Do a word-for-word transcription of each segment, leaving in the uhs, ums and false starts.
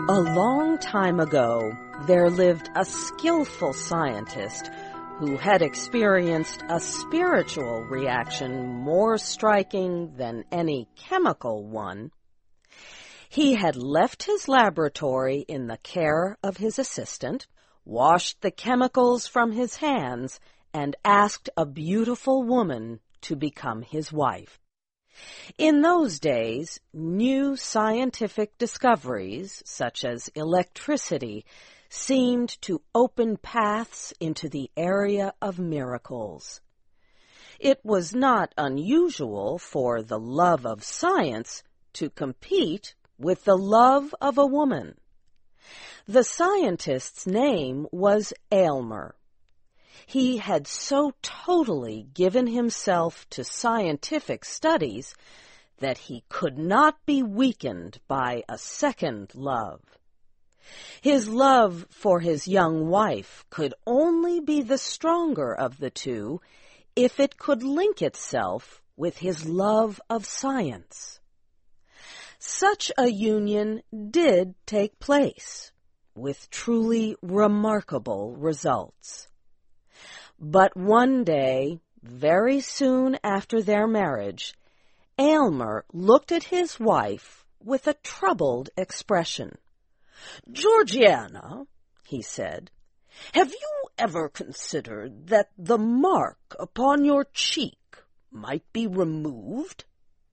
A long time ago, there lived a skillful scientist who had experienced a spiritual reaction more striking than any chemical one. He had left his laboratory in the care of his assistant, washed the chemicals from his hands, and asked a beautiful woman to become his wife. In those days, new scientific discoveries, such as electricity, seemed to open paths into the area of miracles. It was not unusual for the love of science to compete with the love of a woman. The scientist's name was Aylmer. He had so totally given himself to scientific studies that he could not be weakened by a second love. His love for his young wife could only be the stronger of the two if it could link itself with his love of science. Such a union did take place, with truly remarkable results. But one day, very soon after their marriage, Aylmer looked at his wife with a troubled expression. "Georgiana," he said, "have you ever considered that the mark upon your cheek might be removed?"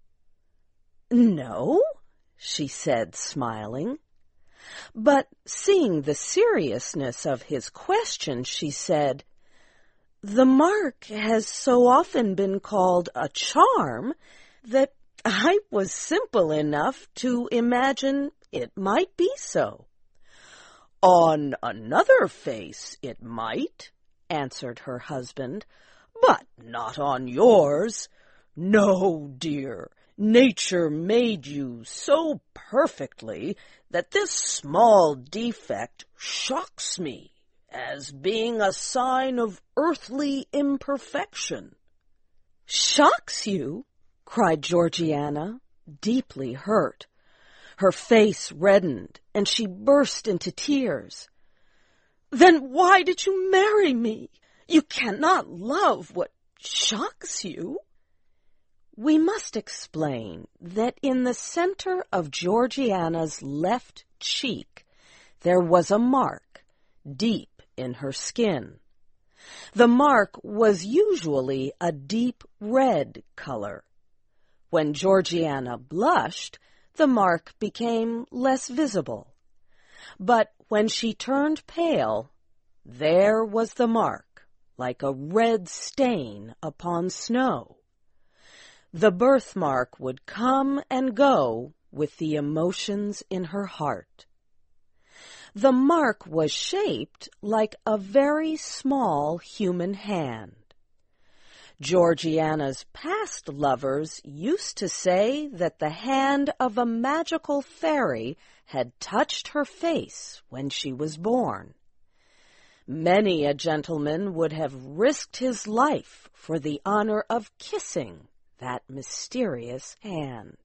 "No," she said, smiling. But seeing the seriousness of his question, she said, "The mark has so often been called a charm that I was simple enough to imagine it might be so." "On another face it might," answered her husband, "but not on yours. No, dear, nature made you so perfectly that this small defect shocks me as being a sign of earthly imperfection." "Shocks you?" cried Georgiana, deeply hurt. Her face reddened, and she burst into tears. "Then why did you marry me? You cannot love what shocks you." We must explain that in the center of Georgiana's left cheek there was a mark, deep in her skin. The mark was usually a deep red color. When Georgiana blushed, the mark became less visible. But when she turned pale, there was the mark, like a red stain upon snow. The birthmark would come and go with the emotions in her heart. The mark was shaped like a very small human hand. Georgiana's past lovers used to say that the hand of a magical fairy had touched her face when she was born. Many a gentleman would have risked his life for the honor of kissing that mysterious hand.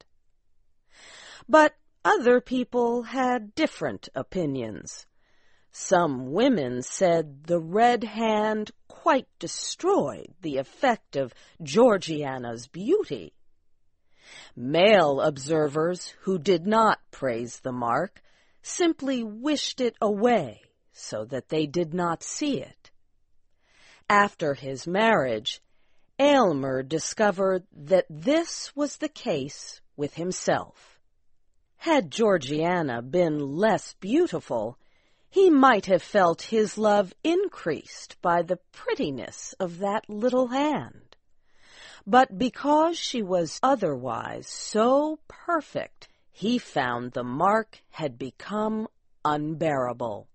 But other people had different opinions. Some women said the red hand quite destroyed the effect of Georgiana's beauty. Male observers who did not praise the mark simply wished it away so that they did not see it. After his marriage, Aylmer discovered that this was the case with himself. Had Georgiana been less beautiful, he might have felt his love increased by the prettiness of that little hand. But because she was otherwise so perfect, he found the mark had become unbearable.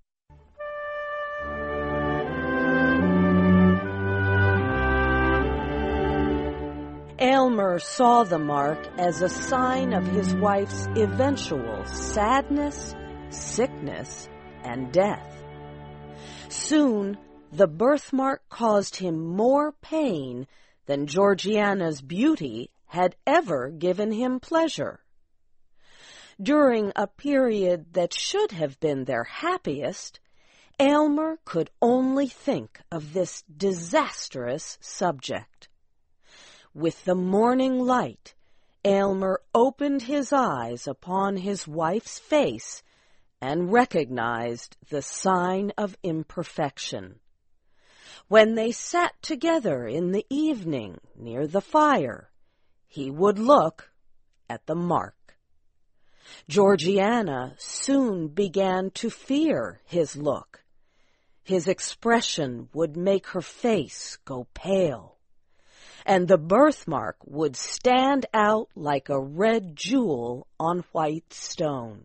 Aylmer saw the mark as a sign of his wife's eventual sadness, sickness, and death. Soon, the birthmark caused him more pain than Georgiana's beauty had ever given him pleasure. During a period that should have been their happiest, Aylmer could only think of this disastrous subject. With the morning light, Aylmer opened his eyes upon his wife's face and recognized the sign of imperfection. When they sat together in the evening near the fire, he would look at the mark. Georgiana soon began to fear his look. His expression would make her face go pale, and the birthmark would stand out like a red jewel on white stone.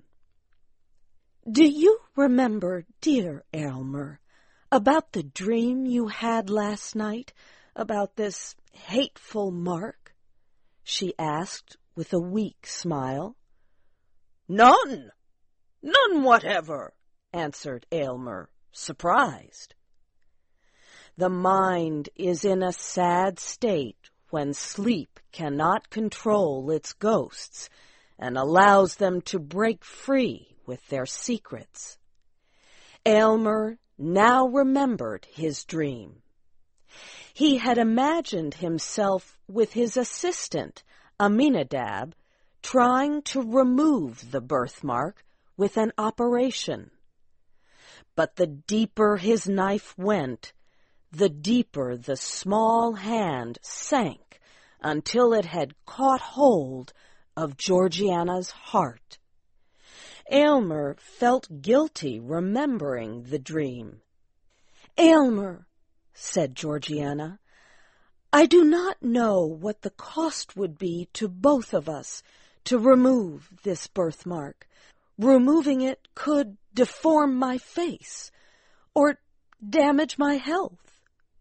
"Do you remember, dear Aylmer, about the dream you had last night about this hateful mark?" she asked with a weak smile. "None, none whatever," answered Aylmer, surprised. The mind is in a sad state when sleep cannot control its ghosts and allows them to break free with their secrets. Aylmer now remembered his dream. He had imagined himself with his assistant, Aminadab, trying to remove the birthmark with an operation. But the deeper his knife went, the deeper the small hand sank until it had caught hold of Georgiana's heart. Aylmer felt guilty remembering the dream. "Aylmer," said Georgiana, "I do not know what the cost would be to both of us to remove this birthmark. Removing it could deform my face or damage my health."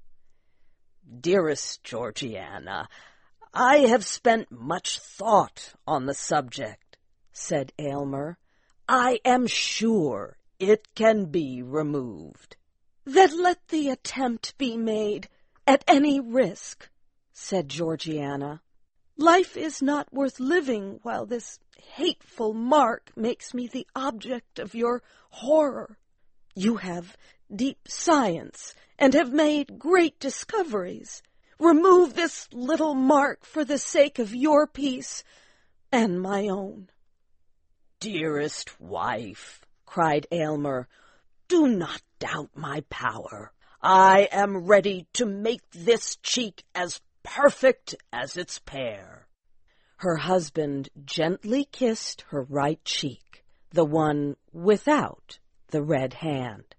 "Dearest Georgiana, I have spent much thought on the subject," said Aylmer. "I am sure it can be removed." "Then let the attempt be made, at any risk," said Georgiana. "Life is not worth living while this hateful mark makes me the object of your horror. You have deep science and have made great discoveries. Remove this little mark for the sake of your peace and my own." "Dearest wife," cried Aylmer, "do not doubt my power. I am ready to make this cheek as perfect as its pair." Her husband gently kissed her right cheek, the one without the red hand.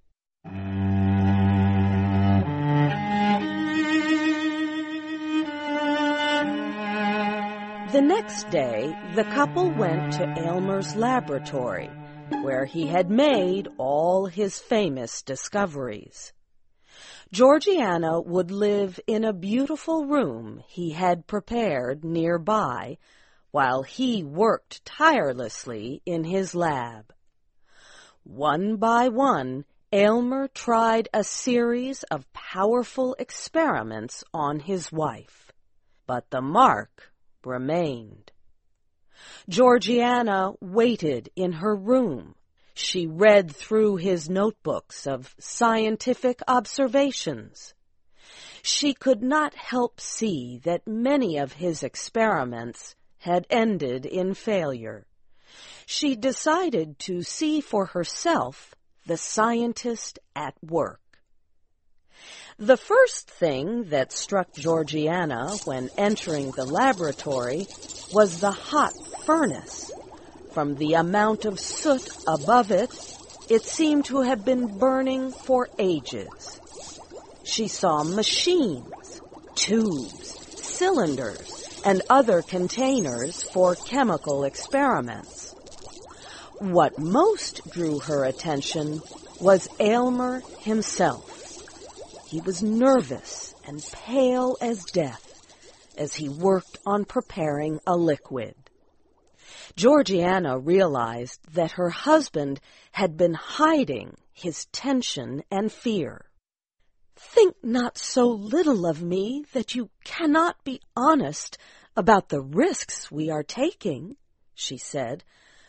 The next day, the couple went to Aylmer's laboratory, where he had made all his famous discoveries. Georgiana would live in a beautiful room he had prepared nearby, while he worked tirelessly in his lab. One by one, Aylmer tried a series of powerful experiments on his wife, but the mark remained. Georgiana waited in her room. She read through his notebooks of scientific observations. She could not help see that many of his experiments had ended in failure. She decided to see for herself the scientist at work. The first thing that struck Georgiana when entering the laboratory was the hot furnace. From the amount of soot above it, it seemed to have been burning for ages. She saw machines, tubes, cylinders, and other containers for chemical experiments. What most drew her attention was Aylmer himself. He was nervous and pale as death as he worked on preparing a liquid. Georgiana realized that her husband had been hiding his tension and fear. "Think not so little of me that you cannot be honest about the risks we are taking," she said.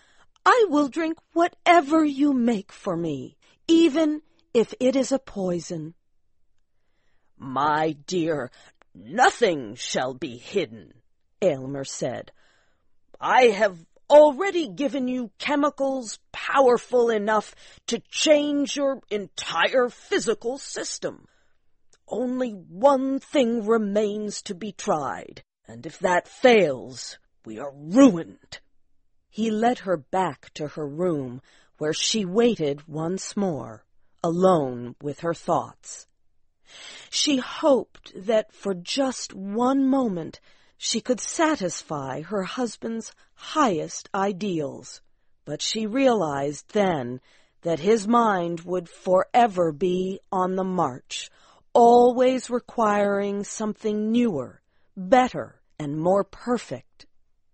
I will drink whatever you make for me, even if it is a poison." "My dear, nothing shall be hidden," Aylmer said. "I have already given you chemicals powerful enough to change your entire physical system. Only one thing remains to be tried, and if that fails, we are ruined." He led her back to her room, where she waited once more, alone with her thoughts. She hoped that for just one moment she could satisfy her husband's highest ideals, but she realized then that his mind would forever be on the march, always requiring something newer, better, and more perfect.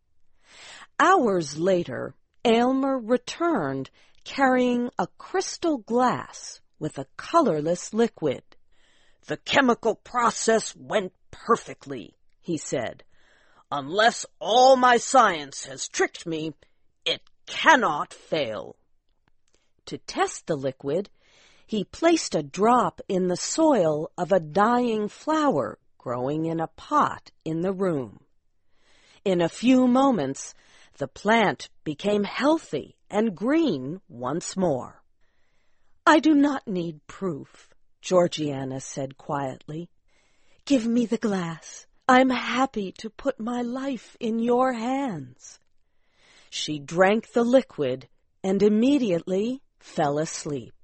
Hours later, Aylmer returned carrying a crystal glass with a colorless liquid. "The chemical process went perfectly," he said. "Unless all my science has tricked me, it cannot fail." To test the liquid, he placed a drop in the soil of a dying flower growing in a pot in the room. In a few moments, the plant became healthy and green once more. "I do not need proof," Georgiana said quietly. "Give me the glass. I'm happy to put my life in your hands." She drank the liquid and immediately fell asleep.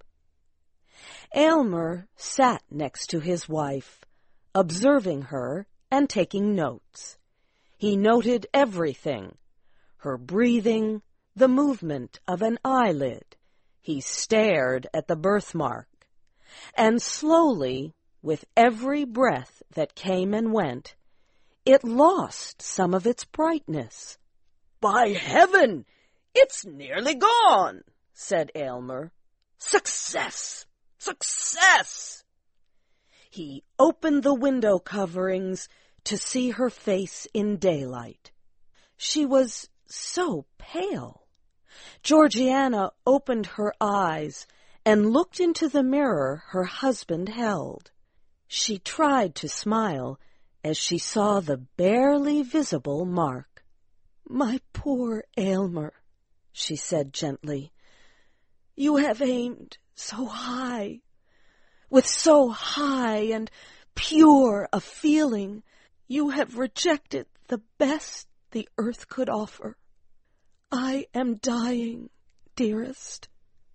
Aylmer sat next to his wife, observing her and taking notes. He noted everything: her breathing, the movement of an eyelid. He stared at the birthmark, and slowly, with every breath that came and went, it lost some of its brightness. "By heaven, it's nearly gone," said Aylmer. "Success! Success!" He opened the window coverings to see her face in daylight. She was so pale. Georgiana opened her eyes and looked into the mirror her husband held. She tried to smile as she saw the barely visible mark. "My poor Aylmer," she said gently, "you have aimed so high, with so high and pure a feeling, you have rejected the best the earth could offer. I am dying, dearest."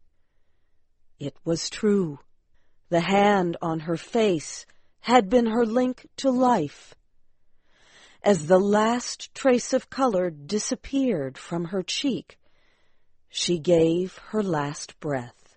It was true. The hand on her face had been her link to life. As the last trace of color disappeared from her cheek, she gave her last breath.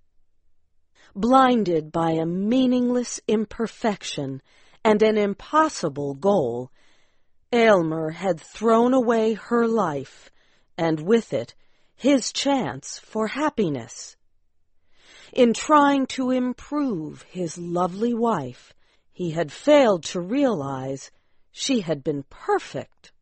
Blinded by a meaningless imperfection and an impossible goal, Aylmer had thrown away her life, and with it his chance for happiness. In trying to improve his lovely wife, he had failed to realize she had been perfect